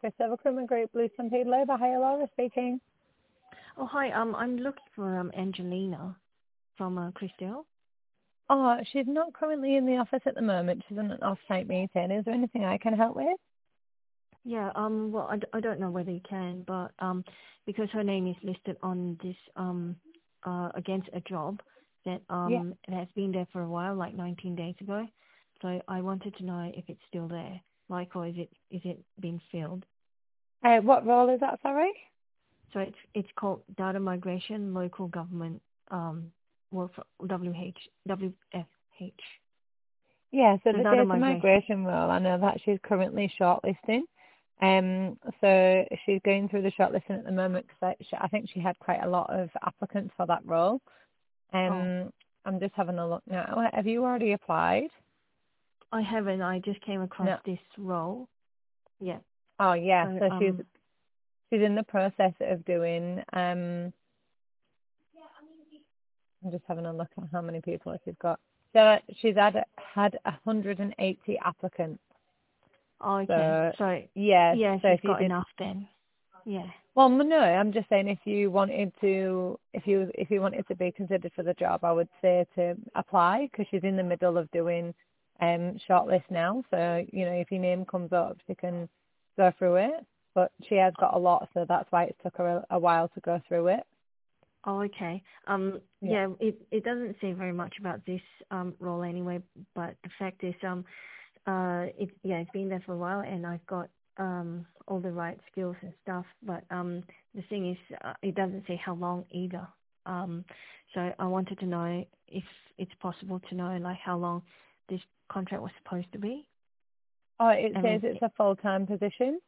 Christopher Recruitment Group, Blue Stampede Labour. Hi, Laura speaking. Oh, hi. I'm looking for Angelina from Christelle. Oh, she's not currently in the office at the moment. She's on an off-site meeting. Is there anything I can help with? Yeah. Well, I don't know whether you can, but because her name is listed on this against a job that Yeah. it has been there for a while, like 19 days ago. So I wanted to know if it's still there, like, or is it been filled? What role is that, sorry? So it's called Data Migration Local Government work for WFH. Yeah, so So the data data migration. migration role, I know that she's currently shortlisting. So she's going through the shortlisting at the moment because I think she had quite a lot of applicants for that role. Oh, I'm just having a look now. Have you already applied? I haven't. I just came across No. this role. Yeah. Oh, yeah. So So she's in the process of doing. I'm just having a look at how many people she's got. So she's had 180 applicants. oh, okay. So So yeah. yeah, So she's if you got did, enough then. Yeah. well, no, I'm just saying if you wanted to, if you wanted to be considered for the job, I would say to apply because she's in the middle of doing shortlist now. So you know, if your name comes up, she can go through it. But she has got a lot, so that's why it took her a while to go through it. Oh, okay. Yeah. Yeah. It doesn't say very much about this role anyway. But the fact is, it's been there for a while, and I've got all the right skills and stuff. But the thing is, it doesn't say how long either. So I wanted to know if it's possible to know like how long this contract was supposed to be. Oh, it I says mean, it's a full-time position.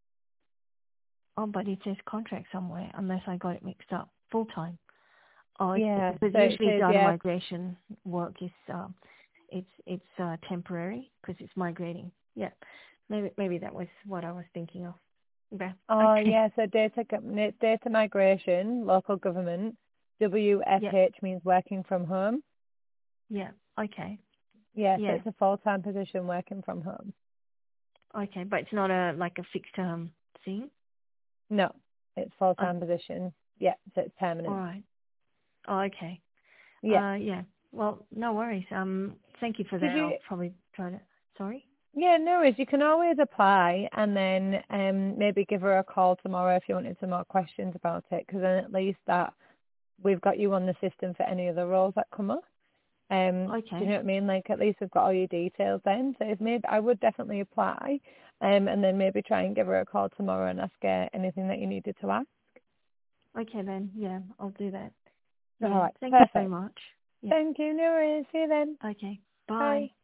but it says contract somewhere unless I got it mixed up. Full time. Oh, okay. Yeah. Because So it usually says, data yeah. migration work is it's temporary because it's migrating. Yeah. Maybe that was what I was thinking of. Yeah. Oh, Okay. yeah. So data migration, local government. Yeah. WFH means working from home. Yeah. Okay. Yeah. So Yeah. it's a full-time position working from home. Okay. But it's not a like a fixed term thing. No, it's Oh, full-time position. Yeah. So it's all permanent. right. Oh, okay. Yeah. Yeah. Well, no worries. Thank you for Did that. you? I'll probably try to. Sorry. Yeah, no worries. You can always apply and then maybe give her a call tomorrow if you wanted some more questions about it, because then at least that we've got you on the system for any other roles that come up. Do you know Okay. what I mean? Like at least we've got all your details then. So if maybe I would definitely apply, and then maybe try and give her a call tomorrow and ask her anything that you needed to ask. Okay then. Yeah, I'll do that. All Yeah. right, Thank you so perfect. much. Yeah. Thank you. No worries. See you then. Okay. Bye. Bye.